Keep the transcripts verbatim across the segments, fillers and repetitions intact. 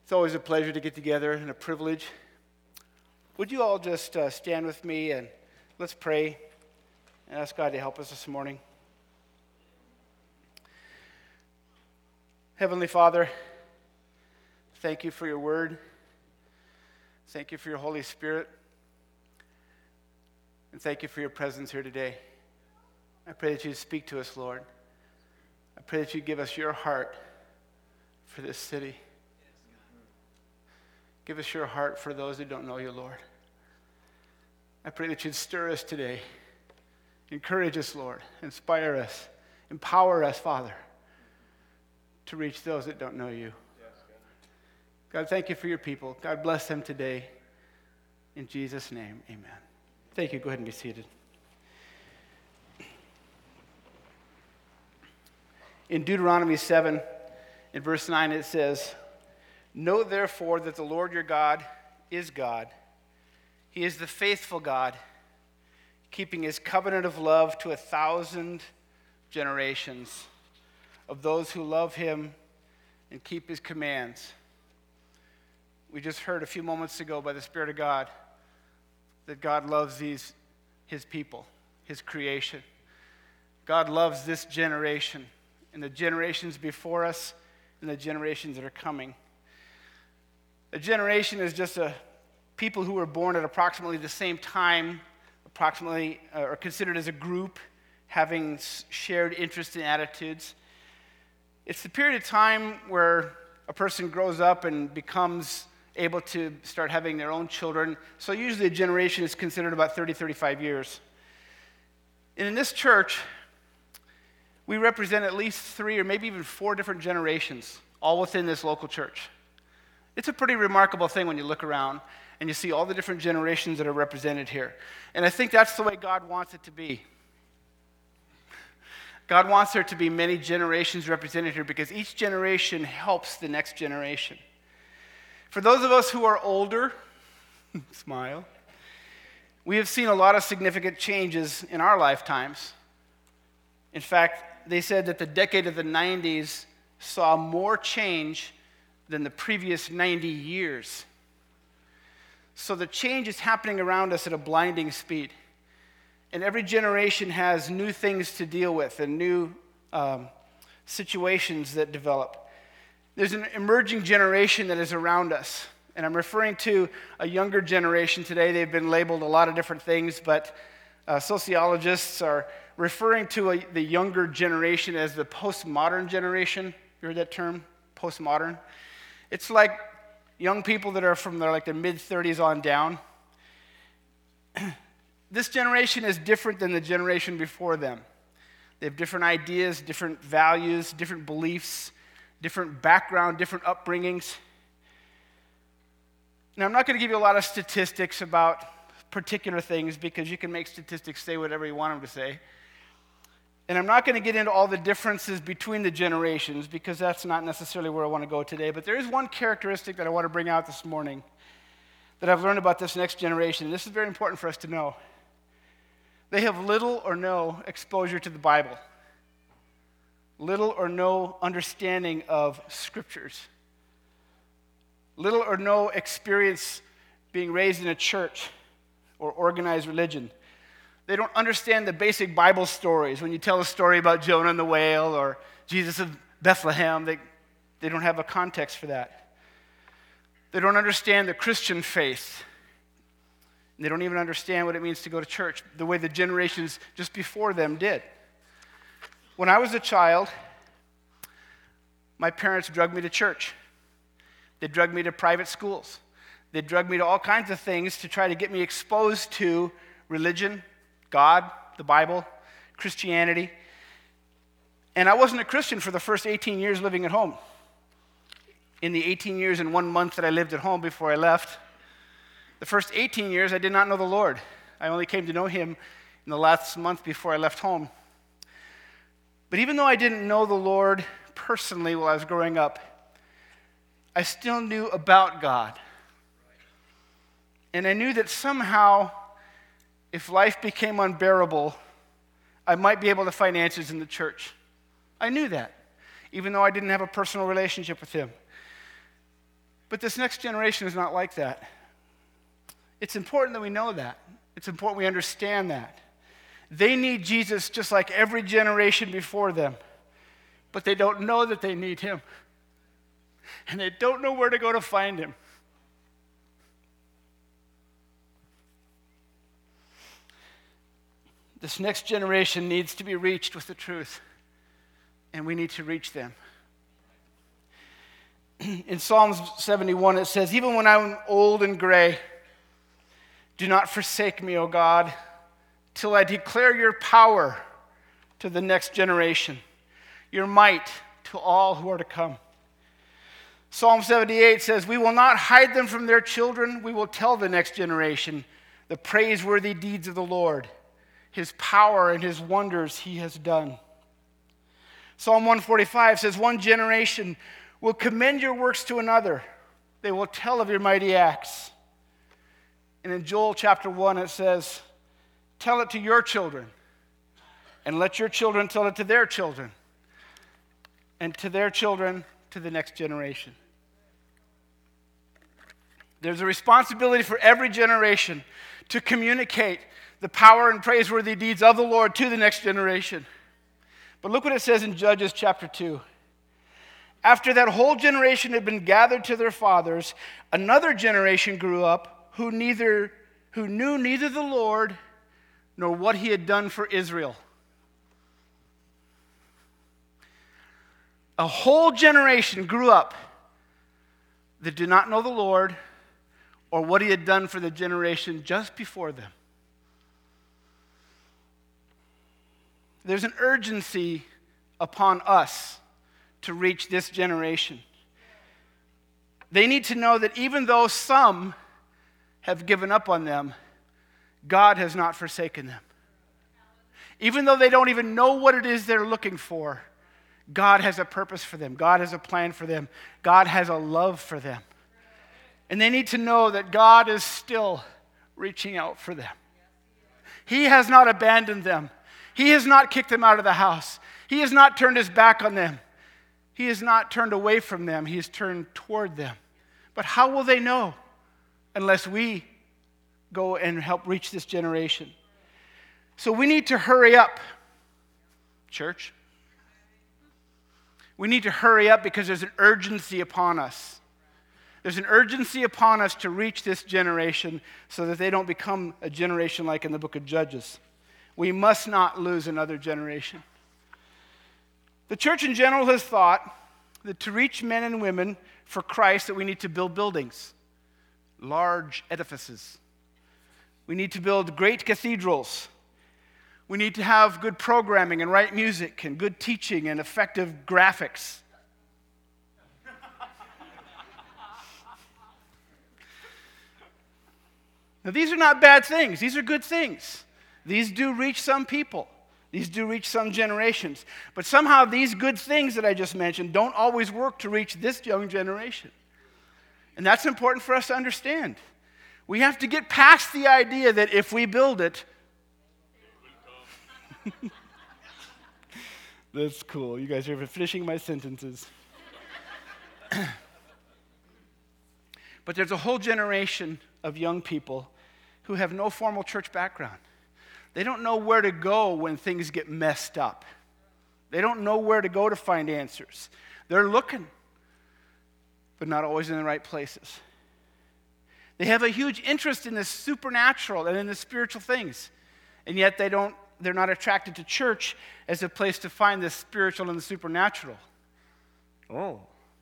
It's always a pleasure to get together and a privilege. Would you all just uh, stand with me and let's pray and ask God to help us this morning. Heavenly Father, thank you for your word. Thank you for your Holy Spirit. And thank you for your presence here today. I pray that you speak to us, Lord. I pray that you give us your heart for this city. Give us your heart for those who don't know you, Lord. I pray that you'd stir us today. Encourage us, Lord. Inspire us. Empower us, Father, to reach those that don't know you. God, thank you for your people. God, bless them today. In Jesus' name, amen. Thank you. Go ahead and be seated. In Deuteronomy seven, in verse nine, it says, "Know therefore that the Lord your God is God. He is the faithful God, keeping his covenant of love to a thousand generations of those who love him and keep his commands." We just heard a few moments ago by the Spirit of God that God loves these, his people, his creation. God loves this generation and the generations before us and the generations that are coming. A generation is just a people who were born at approximately the same time, approximately, uh, or considered as a group, having shared interests and attitudes. It's the period of time where a person grows up and becomes able to start having their own children. So usually a generation is considered about thirty, thirty-five years. And in this church, we represent at least three or maybe even four different generations, all within this local church. It's a pretty remarkable thing when you look around and you see all the different generations that are represented here. And I think that's the way God wants it to be. God wants there to be many generations represented here because each generation helps the next generation. For those of us who are older, smile, we have seen a lot of significant changes in our lifetimes. In fact, they said that the decade of the nineties saw more change than the previous ninety years. So the change is happening around us at a blinding speed. And every generation has new things to deal with and new um, situations that develop. There's an emerging generation that is around us. And I'm referring to a younger generation today. They've been labeled a lot of different things, but uh, sociologists are referring to a, the younger generation as the postmodern generation. You heard that term? Postmodern? It's like young people that are from their like their mid-thirties on down. This generation is different than the generation before them. They have different ideas, different values, different beliefs, different background, different upbringings. Now, I'm not going to give you a lot of statistics about particular things because you can make statistics say whatever you want them to say. And I'm not going to get into all the differences between the generations because that's not necessarily where I want to go today. But there is one characteristic that I want to bring out this morning that I've learned about this next generation. This is very important for us to know. They have little or no exposure to the Bible, little or no understanding of scriptures, little or no experience being raised in a church or organized religion. They don't understand the basic Bible stories. When you tell a story about Jonah and the whale or Jesus of Bethlehem, they, they don't have a context for that. They don't understand the Christian faith. They don't even understand what it means to go to church the way the generations just before them did. When I was a child, my parents drugged me to church. They drugged me to private schools. They drugged me to all kinds of things to try to get me exposed to religion, God, the Bible, Christianity. And I wasn't a Christian for the first eighteen years living at home. In the eighteen years and one month that I lived at home before I left, the first eighteen years I did not know the Lord. I only came to know him in the last month before I left home. But even though I didn't know the Lord personally while I was growing up, I still knew about God. And I knew that somehow, if life became unbearable, I might be able to find answers in the church. I knew that, even though I didn't have a personal relationship with him. But this next generation is not like that. It's important that we know that. It's important we understand that. They need Jesus just like every generation before them, but they don't know that they need him. And they don't know where to go to find him. This next generation needs to be reached with the truth, and we need to reach them. In Psalms seventy-one, it says, "Even when I'm old and gray, do not forsake me, O God, till I declare your power to the next generation, your might to all who are to come." Psalm seventy-eight says, "We will not hide them from their children. We will tell the next generation the praiseworthy deeds of the Lord, his power and his wonders he has done." Psalm one forty-five says, "One generation will commend your works to another. They will tell of your mighty acts." And in Joel chapter one, it says, "Tell it to your children, and let your children tell it to their children, and to their children to the next generation." There's a responsibility for every generation to communicate the power and praiseworthy deeds of the Lord to the next generation. But look what it says in Judges chapter two. "After that whole generation had been gathered to their fathers, another generation grew up who neither who knew neither the Lord nor what he had done for Israel." A whole generation grew up that did not know the Lord or what he had done for the generation just before them. There's an urgency upon us to reach this generation. They need to know that even though some have given up on them, God has not forsaken them. Even though they don't even know what it is they're looking for, God has a purpose for them. God has a plan for them. God has a love for them. And they need to know that God is still reaching out for them. He has not abandoned them. He has not kicked them out of the house. He has not turned his back on them. He has not turned away from them. He has turned toward them. But how will they know unless we go and help reach this generation? So we need to hurry up, church. We need to hurry up because there's an urgency upon us. There's an urgency upon us to reach this generation so that they don't become a generation like in the book of Judges. We must not lose another generation. The church in general has thought that to reach men and women for Christ that we need to build buildings, large edifices. We need to build great cathedrals. We need to have good programming and right music and good teaching and effective graphics. Now, these are not bad things. These are good things. These do reach some people. These do reach some generations. But somehow these good things that I just mentioned don't always work to reach this young generation. And that's important for us to understand. We have to get past the idea that if we build it, that's cool. You guys are finishing my sentences. But there's a whole generation of young people who have no formal church background. They don't know where to go when things get messed up. They don't know where to go to find answers. They're looking, but not always in the right places. They have a huge interest in the supernatural and in the spiritual things, and yet they don't, they're not attracted to church as a place to find the spiritual and the supernatural. Oh,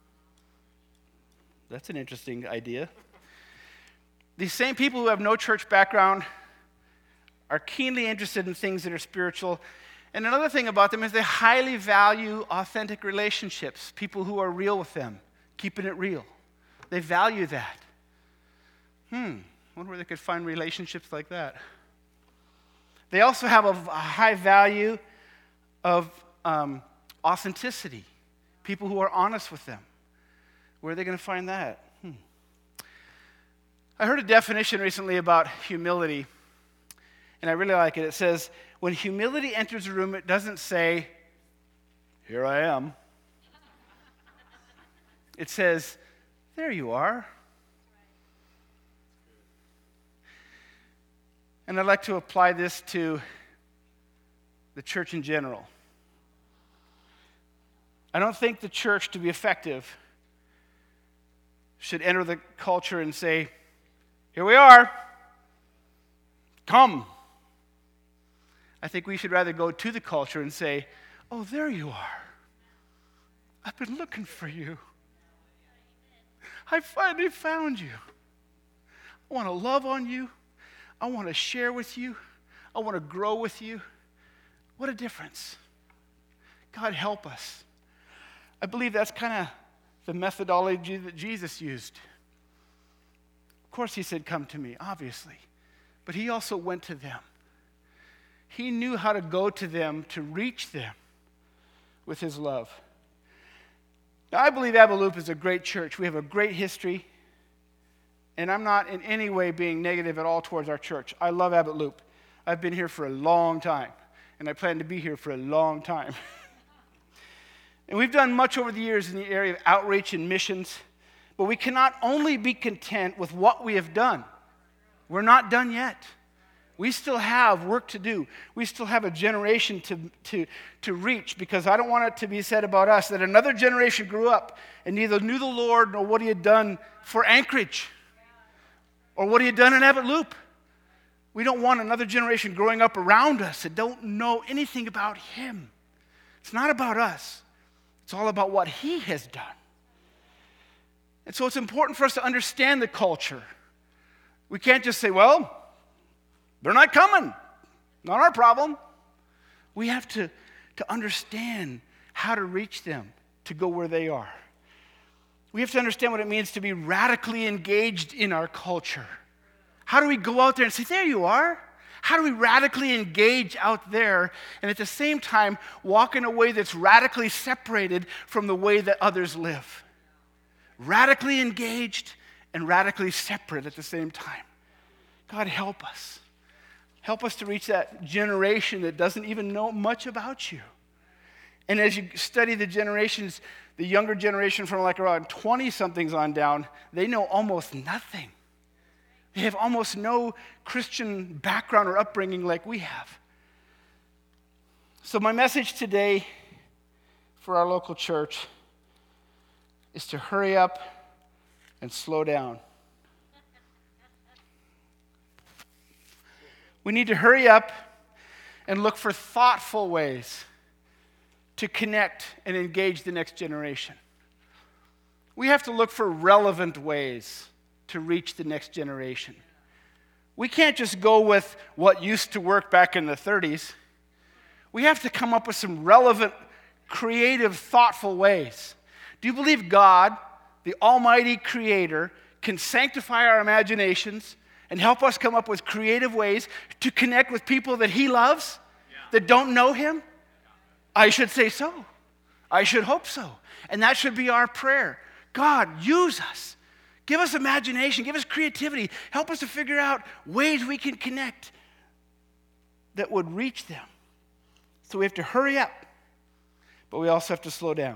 that's an interesting idea. These same people who have no church background are keenly interested in things that are spiritual. And another thing about them is they highly value authentic relationships, people who are real with them, keeping it real. They value that. Hmm, I wonder where they could find relationships like that. They also have a, a high value of um, authenticity, people who are honest with them. Where are they going to find that? Hmm. I heard a definition recently about humility, and I really like it. It says, when humility enters a room, it doesn't say, "Here I am." It says, there you are. And I'd like to apply this to the church in general. I don't think the church, to be effective, should enter the culture and say, here we are, come. I think we should rather go to the culture and say, oh, there you are. I've been looking for you. I finally found you. I want to love on you. I want to share with you. I want to grow with you. What a difference. God help us. I believe that's kind of the methodology that Jesus used. Of course, he said, come to me, obviously. But he also went to them. He knew how to go to them to reach them with his love. Now, I believe Abbott is a great church. We have a great history. And I'm not in any way being negative at all towards our church. I love Abbott Loop. I've been here for a long time. And I plan to be here for a long time. And we've done much over the years in the area of outreach and missions. But we cannot only be content with what we have done. We're not done yet. We still have work to do. We still have a generation to, to, to reach, because I don't want it to be said about us that another generation grew up and neither knew the Lord nor what he had done for Anchorage or what he had done in Abbott Loop. We don't want another generation growing up around us that don't know anything about him. It's not about us. It's all about what he has done. And so it's important for us to understand the culture. We can't just say, well, they're not coming. Not our problem. We have to, to understand how to reach them to go where they are. We have to understand what it means to be radically engaged in our culture. How do we go out there and say, there you are? How do we radically engage out there and at the same time walk in a way that's radically separated from the way that others live? Radically engaged and radically separate at the same time. God, help us. Help us to reach that generation that doesn't even know much about you. And as you study the generations, the younger generation from like around twenty-somethings on down, they know almost nothing. They have almost no Christian background or upbringing like we have. So my message today for our local church is to hurry up and slow down. We need to hurry up and look for thoughtful ways to connect and engage the next generation. We have to look for relevant ways to reach the next generation. We can't just go with what used to work back in the thirties. We have to come up with some relevant, creative, thoughtful ways. Do you believe God, the Almighty Creator, can sanctify our imaginations and help us come up with creative ways to connect with people that he loves, yeah, that don't know him? I should say so. I should hope so. And that should be our prayer. God, use us. Give us imagination. Give us creativity. Help us to figure out ways we can connect that would reach them. So we have to hurry up, but we also have to slow down.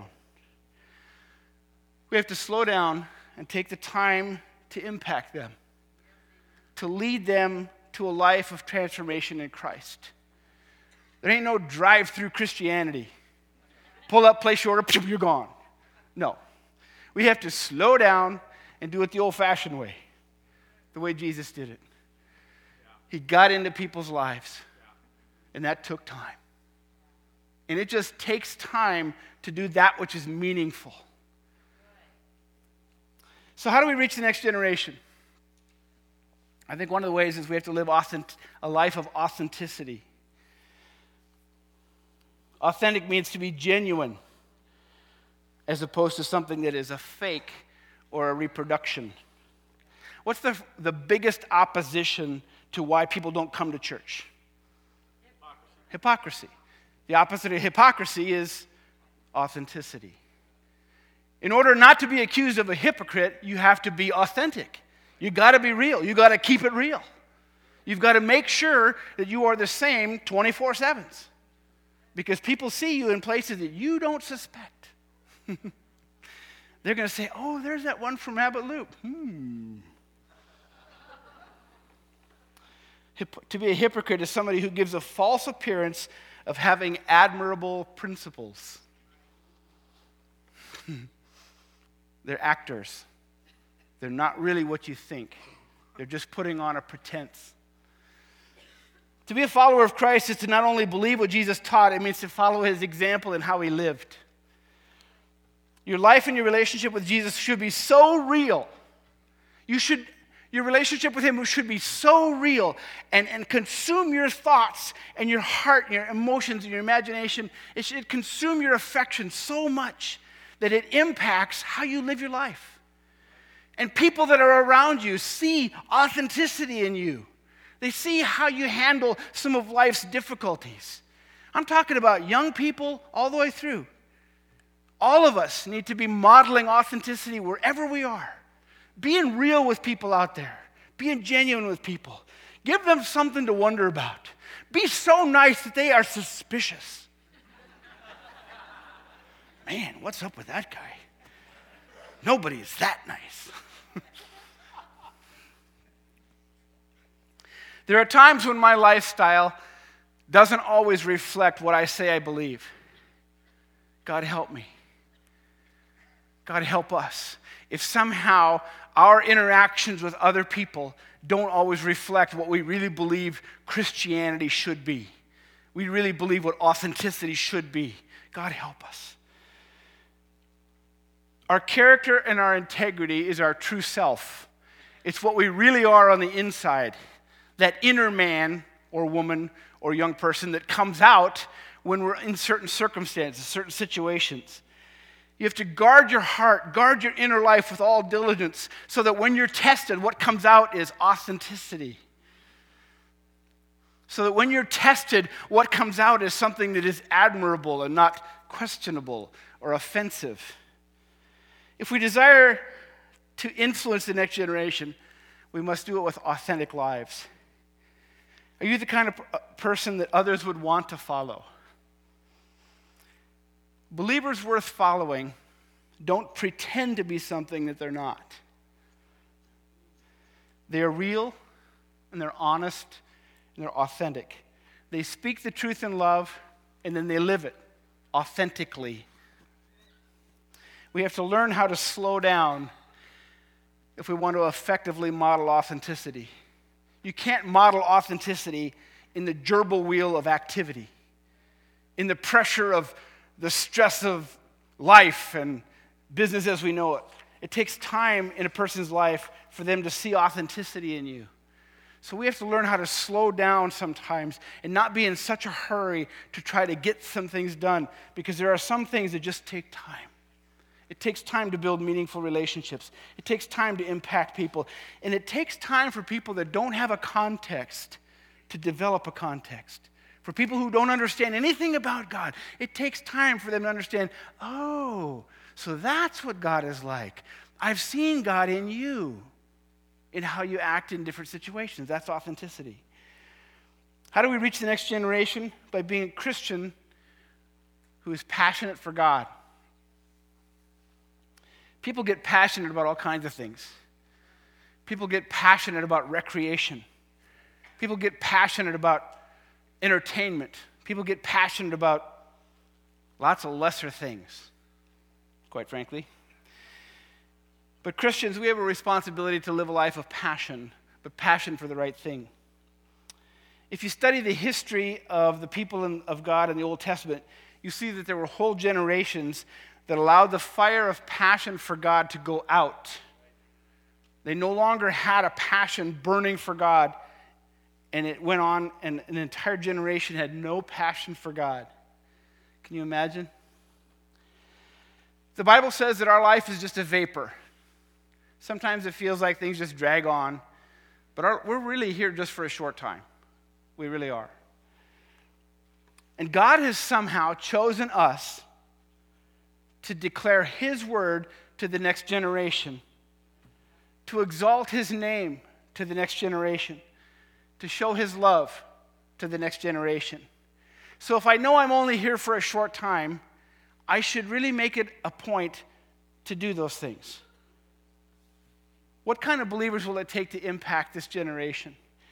We have to slow down and take the time to impact them, to lead them to a life of transformation in Christ. There ain't no drive-through Christianity. Pull up, place your order, you're gone. No. We have to slow down and do it the old-fashioned way, the way Jesus did it. He got into people's lives, and that took time. And it just takes time to do that which is meaningful. So how do we reach the next generation? I think one of the ways is we have to live authentic, a life of authenticity. Authentic means to be genuine, as opposed to something that is a fake or a reproduction. What's the, the biggest opposition to why people don't come to church? Hypocrisy. Hypocrisy. The opposite of hypocrisy is authenticity. In order not to be accused of a hypocrite, you have to be authentic. You got to be real. You got to keep it real. You've got to make sure that you are the same twenty-four seven. Because people see you in places that you don't suspect. they're going to say, oh, there's that one from Abbott Loop. Hmm. Hip- to be a hypocrite is somebody who gives a false appearance of having admirable principles. They're actors. They're not really what you think. They're just putting on a pretense. To be a follower of Christ is to not only believe what Jesus taught, it means to follow his example and how he lived. Your life and your relationship with Jesus should be so real. You should, your relationship with him should be so real and, and consume your thoughts and your heart and your emotions and your imagination. It should consume your affection so much that it impacts how you live your life. And people that are around you see authenticity in you. They see how you handle some of life's difficulties. I'm talking about young people all the way through. All of us need to be modeling authenticity wherever we are. Being real with people out there. Being genuine with people. Give them something to wonder about. Be so nice that they are suspicious. Man, what's up with that guy? Nobody is that nice. There are times when my lifestyle doesn't always reflect what I say I believe. God help me. God help us. If somehow our interactions with other people don't always reflect what we really believe Christianity should be. We really believe what authenticity should be. God help us. Our character and our integrity is our true self. It's what we really are on the inside. That inner man or woman or young person that comes out when we're in certain circumstances, certain situations. You have to guard your heart, guard your inner life with all diligence so that when you're tested, what comes out is authenticity. So that when you're tested, what comes out is something that is admirable and not questionable or offensive. If we desire to influence the next generation, we must do it with authentic lives. Are you the kind of person that others would want to follow? Believers worth following don't pretend to be something that they're not. They are real, and they're honest, and they're authentic. They speak the truth in love, and then they live it authentically. We have to learn how to slow down if we want to effectively model authenticity. You can't model authenticity in the gerbil wheel of activity, in the pressure of the stress of life and business as we know it. It takes time in a person's life for them to see authenticity in you. So we have to learn how to slow down sometimes and not be in such a hurry to try to get some things done, because there are some things that just take time. It takes time to build meaningful relationships. It takes time to impact people. And it takes time for people that don't have a context to develop a context. For people who don't understand anything about God, it takes time for them to understand, oh, so that's what God is like. I've seen God in you, in how you act in different situations. That's authenticity. How do we reach the next generation? By being a Christian who is passionate for God. People get passionate about all kinds of things. People get passionate about recreation. People get passionate about entertainment. People get passionate about lots of lesser things, quite frankly. But Christians, we have a responsibility to live a life of passion, but passion for the right thing. If you study the history of the people in, of God in the Old Testament, you see that there were whole generations that allowed the fire of passion for God to go out. They no longer had a passion burning for God, and it went on, and an entire generation had no passion for God. Can you imagine? The Bible says that our life is just a vapor. Sometimes it feels like things just drag on, but our, we're really here just for a short time. We really are. And God has somehow chosen us to declare his word to the next generation, to exalt his name to the next generation, to show his love to the next generation. So if I know I'm only here for a short time, I should really make it a point to do those things? What kind of believers will it take to impact this generation?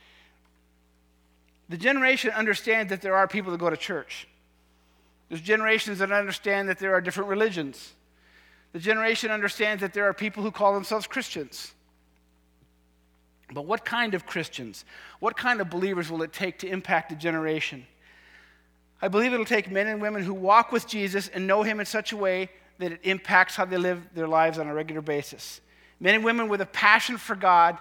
The generation understands that there are people that go to church. There's generations that understand that there are different religions. The generation understands that there are people who call themselves Christians. But what kind of Christians? What kind of believers will it take to impact a generation? I believe it'll take men and women who walk with Jesus and know him in such a way that it impacts how they live their lives on a regular basis. Men and women with a passion for God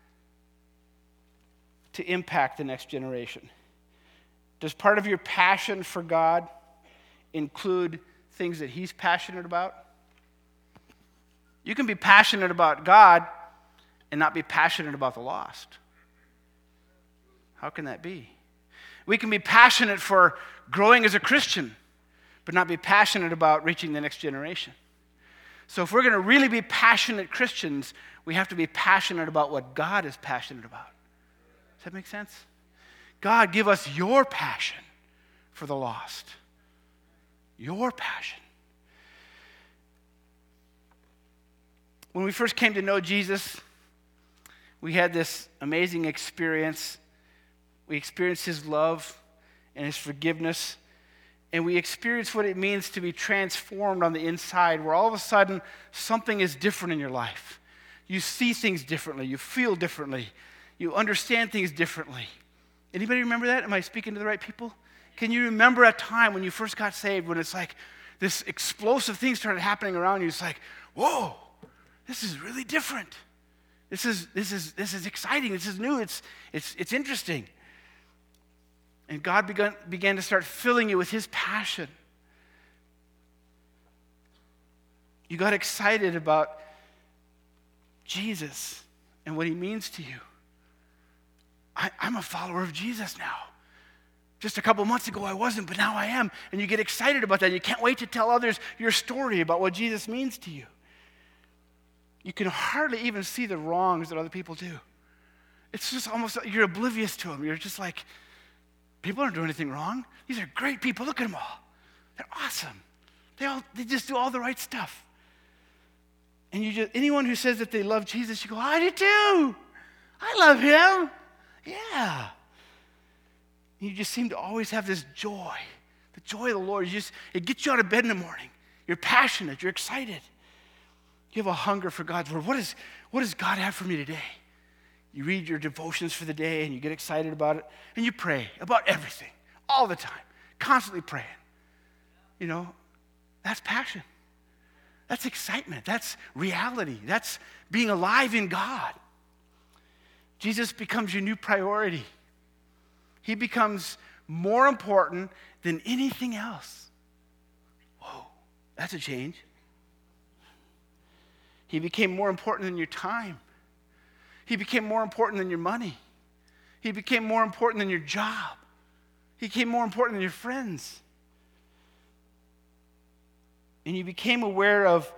to impact the next generation. Does part of your passion for God include things that he's passionate about? You can be passionate about God and not be passionate about the lost. How can that be? We can be passionate for growing as a Christian, but not be passionate about reaching the next generation. So if we're going to really be passionate Christians, we have to be passionate about what God is passionate about. Does that make sense? God, give us your passion for the lost. Your passion. When we first came to know Jesus, we had this amazing experience. We experienced his love and his forgiveness. And we experienced what it means to be transformed on the inside, where all of a sudden something is different in your life. You see things differently. You feel differently. You understand things differently. Anybody remember that? Am I speaking to the right people? Can you remember a time when you first got saved when it's like this explosive thing started happening around you? It's like, whoa, this is really different. This is this is this is exciting. This is new. It's it's it's interesting. And God began began to start filling you with his passion. You got excited about Jesus and what he means to you. I, I'm a follower of Jesus now. Just a couple months ago I wasn't, but now I am. And you get excited about that. You can't wait to tell others your story about what Jesus means to you. You can hardly even see the wrongs that other people do. It's just almost like you're oblivious to them. You're just like, people aren't doing anything wrong. These are great people. Look at them all. They're awesome. They all they just do all the right stuff. And you just anyone who says that they love Jesus, you go, I do too. I love him. Yeah. You just seem to always have this joy. The joy of the Lord. You just it gets you out of bed in the morning. You're passionate. You're excited. You have a hunger for God's word. What, is, what does God have for me today? You read your devotions for the day and you get excited about it and you pray about everything all the time, constantly praying. You know, that's passion. That's excitement. That's reality. That's being alive in God. Jesus becomes your new priority. He becomes more important than anything else. Whoa, that's a change. He became more important than your time. He became more important than your money. He became more important than your job. He became more important than your friends. And you became aware of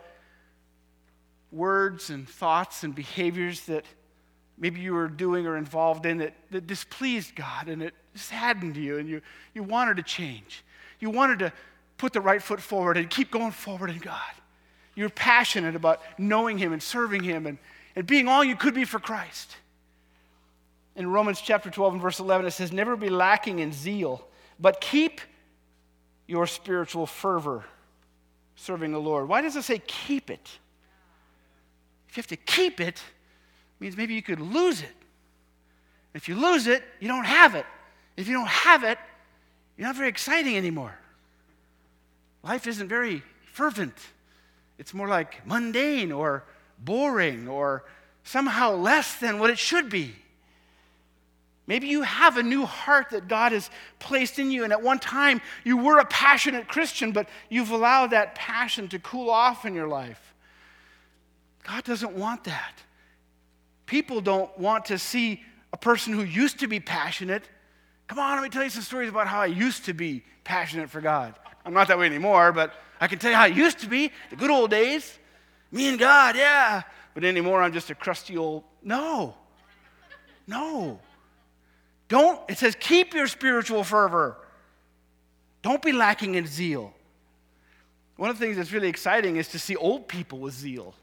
words and thoughts and behaviors that maybe you were doing or involved in that, that displeased God, and it saddened you, and you, you wanted to change. You wanted to put the right foot forward and keep going forward in God. You're passionate about knowing him and serving him and, and being all you could be for Christ. In Romans chapter twelve and verse eleven, it says, never be lacking in zeal, but keep your spiritual fervor serving the Lord. Why does it say keep it? If you have to keep it, it means maybe you could lose it. If you lose it, you don't have it. If you don't have it, you're not very exciting anymore. Life isn't very fervent. It's more like mundane or boring or somehow less than what it should be. Maybe you have a new heart that God has placed in you, and at one time you were a passionate Christian, but you've allowed that passion to cool off in your life. God doesn't want that. People don't want to see a person who used to be passionate. Come on, let me tell you some stories about how I used to be passionate for God. I'm not that way anymore, but I can tell you how it used to be, the good old days. Me and God, yeah. But anymore, I'm just a crusty old, no. No. Don't, it says keep your spiritual fervor. Don't be lacking in zeal. One of the things that's really exciting is to see old people with zeal.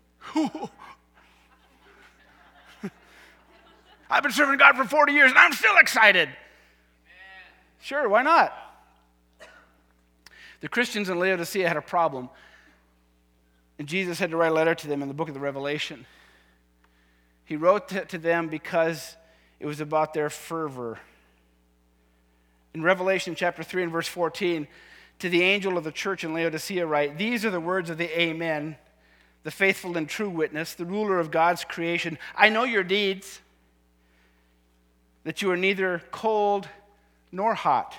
I've been serving God for forty years and I'm still excited. Amen. Sure, why not? The Christians in Laodicea had a problem, and Jesus had to write a letter to them in the book of the Revelation. He wrote to, to them because it was about their fervor. In Revelation chapter three and verse fourteen, to the angel of the church in Laodicea write, "These are the words of the Amen, the faithful and true witness, the ruler of God's creation. I know your deeds, that you are neither cold nor hot.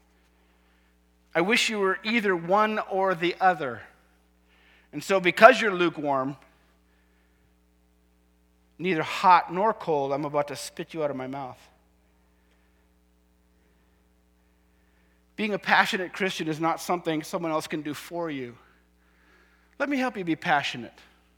I wish you were either one or the other. And so because you're lukewarm, neither hot nor cold, I'm about to spit you out of my mouth." Being a passionate Christian is not something someone else can do for you. Let me help you be passionate.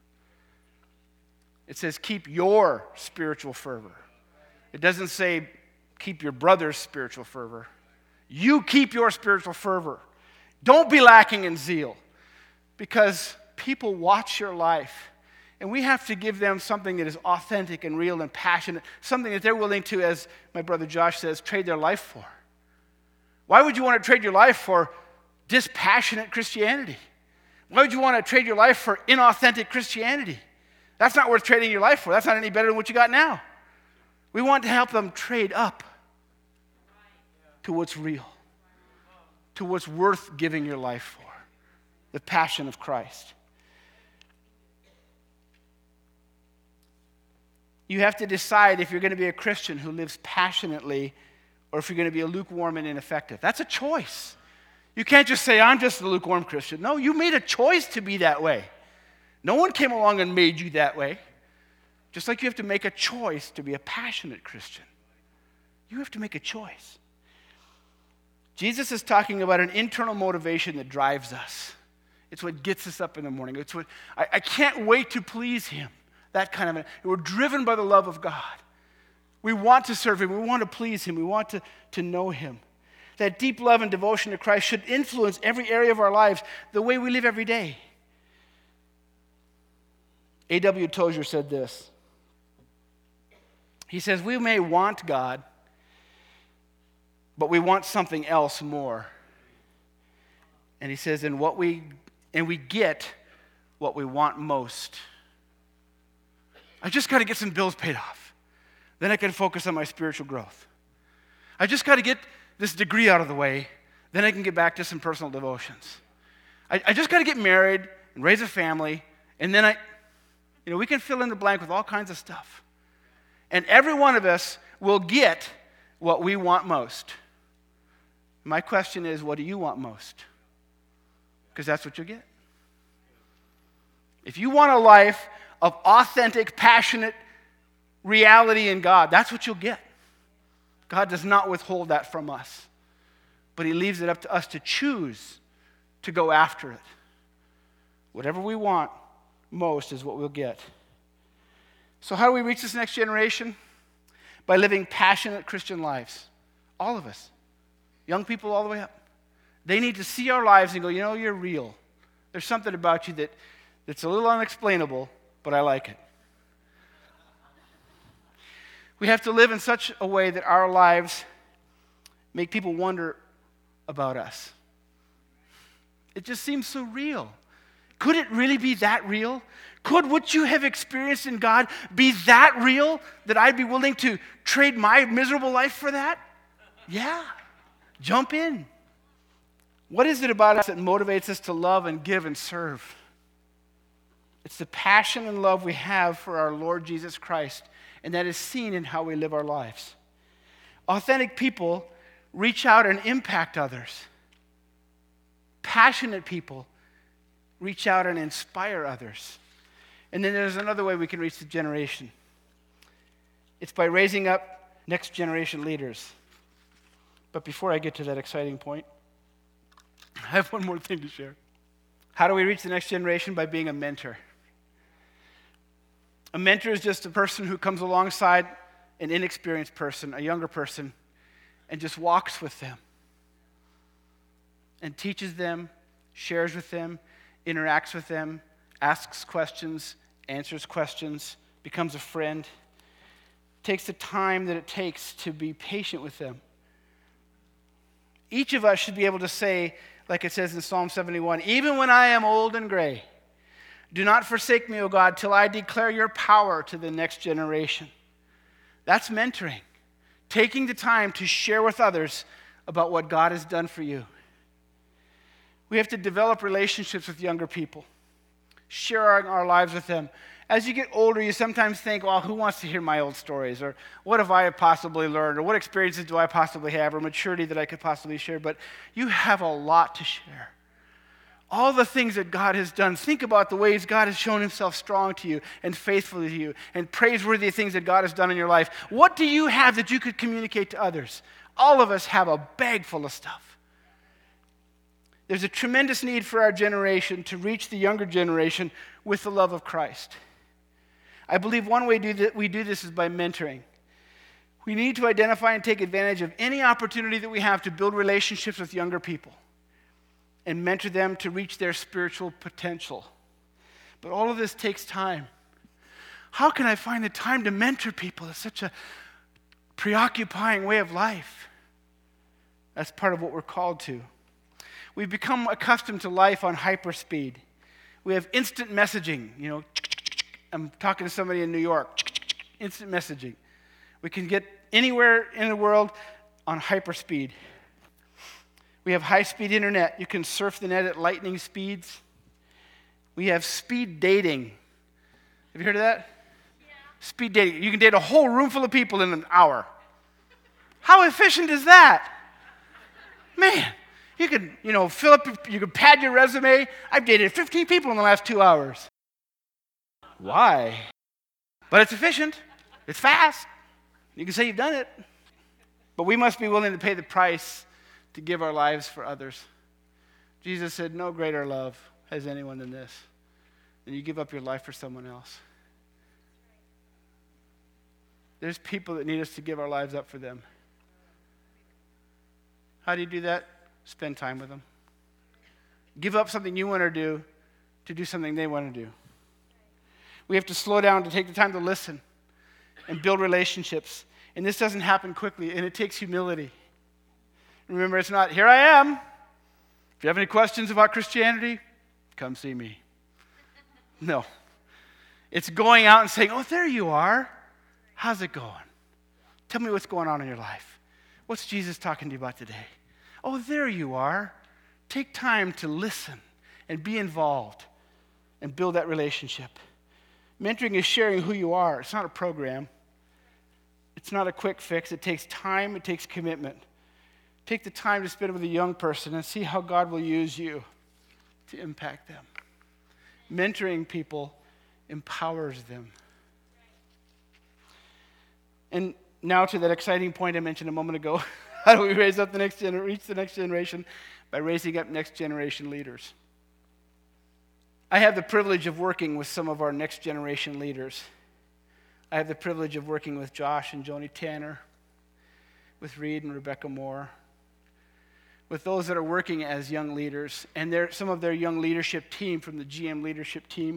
It says keep your spiritual fervor. It doesn't say keep your brother's spiritual fervor. You keep your spiritual fervor. Don't be lacking in zeal, because people watch your life, and we have to give them something that is authentic and real and passionate, something that they're willing to, as my brother Josh says, trade their life for. Why would you want to trade your life for dispassionate Christianity? Why would you want to trade your life for inauthentic Christianity? That's not worth trading your life for. That's not any better than what you got now. We want to help them trade up to what's real, to what's worth giving your life for, the passion of Christ. You have to decide if you're going to be a Christian who lives passionately or if you're going to be a lukewarm and ineffective. That's a choice. You can't just say, I'm just a lukewarm Christian. No, you made a choice to be that way. No one came along and made you that way. Just like you have to make a choice to be a passionate Christian. You have to make a choice. Jesus is talking about an internal motivation that drives us. It's what gets us up in the morning. It's what I, I can't wait to please him. That kind of, a, we're driven by the love of God. We want to serve him. We want to please him. We want to, to know him. That deep love and devotion to Christ should influence every area of our lives, the way we live every day. A W Tozer said this. He says, we may want God, but we want something else more. And he says, and what we and we get what we want most. I just got to get some bills paid off. Then I can focus on my spiritual growth. I just got to get this degree out of the way. Then I can get back to some personal devotions. I, I just got to get married and raise a family. And then I, you know, we can fill in the blank with all kinds of stuff. And every one of us will get what we want most. My question is, what do you want most? Because that's what you'll get. If you want a life of authentic, passionate reality in God, that's what you'll get. God does not withhold that from us. But he leaves it up to us to choose to go after it. Whatever we want most is what we'll get. So how do we reach this next generation? By living passionate Christian lives. All of us. Young people all the way up. They need to see our lives and go, you know, you're real. There's something about you that, that's a little unexplainable, but I like it. We have to live in such a way that our lives make people wonder about us. It just seems so real. Could it really be that real? Could what you have experienced in God be that real that I'd be willing to trade my miserable life for that? Yeah. Jump in. What is it about us that motivates us to love and give and serve? It's the passion and love we have for our Lord Jesus Christ, and that is seen in how we live our lives. Authentic people reach out and impact others. Passionate people reach out and inspire others. And then there's another way we can reach the generation. It's by raising up next generation leaders. But before I get to that exciting point, I have one more thing to share. How do we reach the next generation? By being a mentor. A mentor is just a person who comes alongside an inexperienced person, a younger person, and just walks with them and teaches them, shares with them, interacts with them, asks questions, answers questions, becomes a friend. Takes the time that it takes to be patient with them. Each of us should be able to say, like it says in Psalm seventy-one, even when I am old and gray, do not forsake me, O God, till I declare your power to the next generation. That's mentoring. Taking the time to share with others about what God has done for you. We have to develop relationships with younger people. Share our, our lives with them. As you get older, you sometimes think, well, who wants to hear my old stories? Or what have I possibly learned? Or what experiences do I possibly have? Or maturity that I could possibly share? But you have a lot to share. All the things that God has done. Think about the ways God has shown himself strong to you and faithful to you and praiseworthy things that God has done in your life. What do you have that you could communicate to others? All of us have a bag full of stuff. There's a tremendous need for our generation to reach the younger generation with the love of Christ. I believe one way we do this is by mentoring. We need to identify and take advantage of any opportunity that we have to build relationships with younger people and mentor them to reach their spiritual potential. But all of this takes time. How can I find the time to mentor people? It's such a preoccupying way of life. That's part of what we're called to. We've become accustomed to life on hyperspeed. We have instant messaging. You know, I'm talking to somebody in New York. Instant messaging. We can get anywhere in the world on hyperspeed. We have high-speed internet. You can surf the net at lightning speeds. We have speed dating. Have you heard of that? Yeah. Speed dating. You can date a whole room full of people in an hour. How efficient is that? Man, you can, you know, fill up, you can pad your resume. I've dated fifteen people in the last two hours. Why? But it's efficient. It's fast. You can say you've done it. But we must be willing to pay the price to give our lives for others. Jesus said, no greater love has anyone than this, than you give up your life for someone else. There's people that need us to give our lives up for them. How do you do that? Spend time with them. Give up something you want to do to do something they want to do. We have to slow down to take the time to listen and build relationships. And this doesn't happen quickly, and it takes humility. Remember, it's not, here I am. If you have any questions about Christianity, come see me. No. It's going out and saying, oh, there you are. How's it going? Tell me what's going on in your life. What's Jesus talking to you about today? Oh, there you are. Take time to listen and be involved and build that relationship. Mentoring is sharing who you are. It's not a program. It's not a quick fix. It takes time. It takes commitment. Take the time to spend with a young person and see how God will use you to impact them. Mentoring people empowers them. And now to that exciting point I mentioned a moment ago. How do we raise up the next gener- reach the next generation? By raising up next generation leaders. I have the privilege of working with some of our next generation leaders. I have the privilege of working with Josh and Joni Tanner, with Reed and Rebecca Moore, with those that are working as young leaders, and they're, some of their young leadership team from the G M leadership team,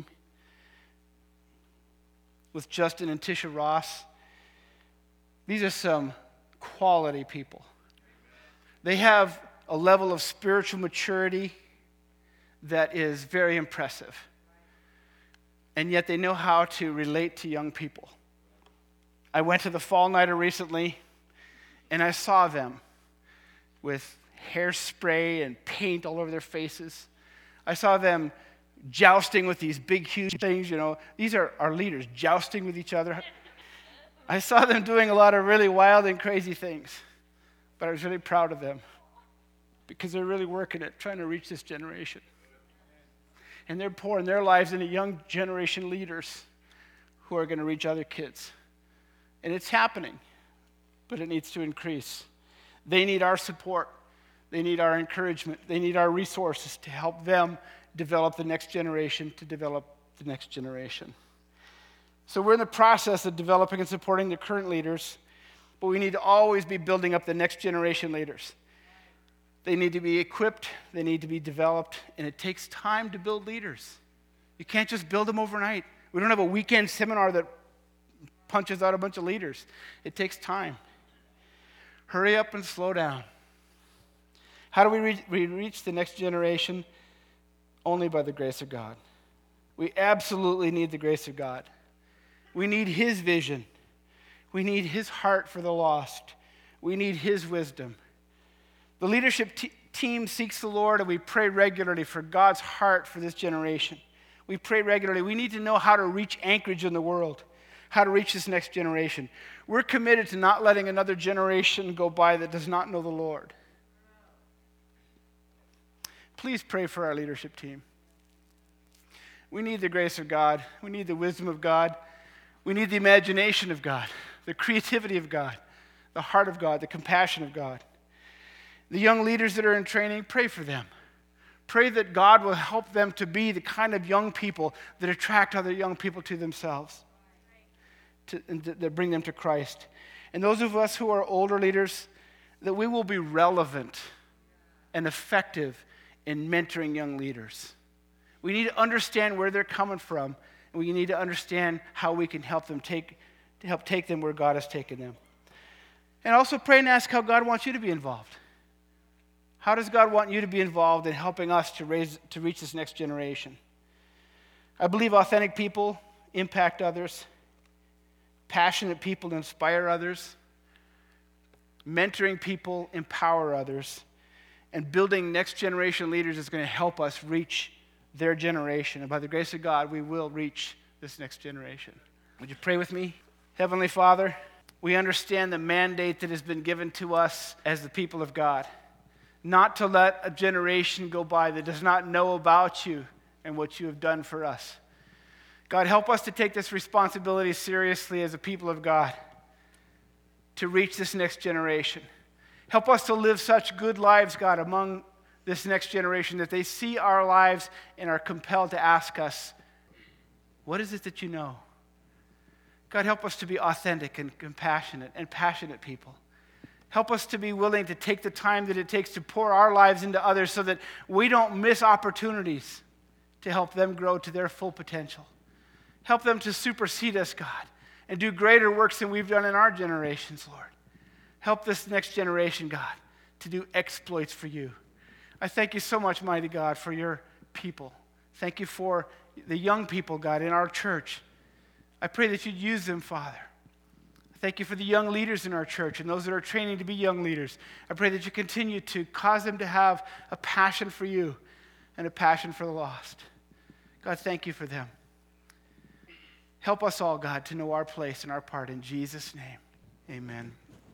with Justin and Tisha Ross. These are some quality people. They have a level of spiritual maturity that is very impressive. And yet they know how to relate to young people. I went to the Fall Nighter recently, and I saw them with hairspray and paint all over their faces. I saw them jousting with these big, huge things, you know. These are our leaders, jousting with each other. I saw them doing a lot of really wild and crazy things, but I was really proud of them because they're really working at trying to reach this generation. And they're pouring their lives into young generation leaders who are going to reach other kids. And it's happening, but it needs to increase. They need our support. They need our encouragement. They need our resources to help them develop the next generation, to develop the next generation. So we're in the process of developing and supporting the current leaders, but we need to always be building up the next generation leaders. They need to be equipped, they need to be developed, and it takes time to build leaders. You can't just build them overnight. We don't have a weekend seminar that punches out a bunch of leaders. It takes time. Hurry up and slow down. How do we reach, we reach the next generation? Only by the grace of God. We absolutely need the grace of God. We need His vision. We need His heart for the lost. We need His wisdom. The leadership t- team seeks the Lord, and we pray regularly for God's heart for this generation. We pray regularly. We need to know how to reach Anchorage in the world, how to reach this next generation. We're committed to not letting another generation go by that does not know the Lord. Please pray for our leadership team. We need the grace of God. We need the wisdom of God. We need the imagination of God, the creativity of God, the heart of God, the compassion of God. The young leaders that are in training, pray for them. Pray that God will help them to be the kind of young people that attract other young people to themselves, to, and that bring them to Christ. And those of us who are older leaders, that we will be relevant and effective in mentoring young leaders. We need to understand where they're coming from, and we need to understand how we can help them take, to help take them where God has taken them. And also pray and ask how God wants you to be involved. How does God want you to be involved in helping us to raise, to reach this next generation? I believe authentic people impact others. Passionate people inspire others. Mentoring people empower others. And building next generation leaders is going to help us reach their generation. And by the grace of God, we will reach this next generation. Would you pray with me? Heavenly Father, we understand the mandate that has been given to us as the people of God. Not to let a generation go by that does not know about you and what you have done for us. God, help us to take this responsibility seriously as a people of God, to reach this next generation. Help us to live such good lives, God, among this next generation that they see our lives and are compelled to ask us, what is it that you know? God, help us to be authentic and compassionate and passionate people. Help us to be willing to take the time that it takes to pour our lives into others so that we don't miss opportunities to help them grow to their full potential. Help them to supersede us, God, and do greater works than we've done in our generations, Lord. Help this next generation, God, to do exploits for you. I thank you so much, mighty God, for your people. Thank you for the young people, God, in our church. I pray that you'd use them, Father. Thank you for the young leaders in our church and those that are training to be young leaders. I pray that you continue to cause them to have a passion for you and a passion for the lost. God, thank you for them. Help us all, God, to know our place and our part. In Jesus' name, amen.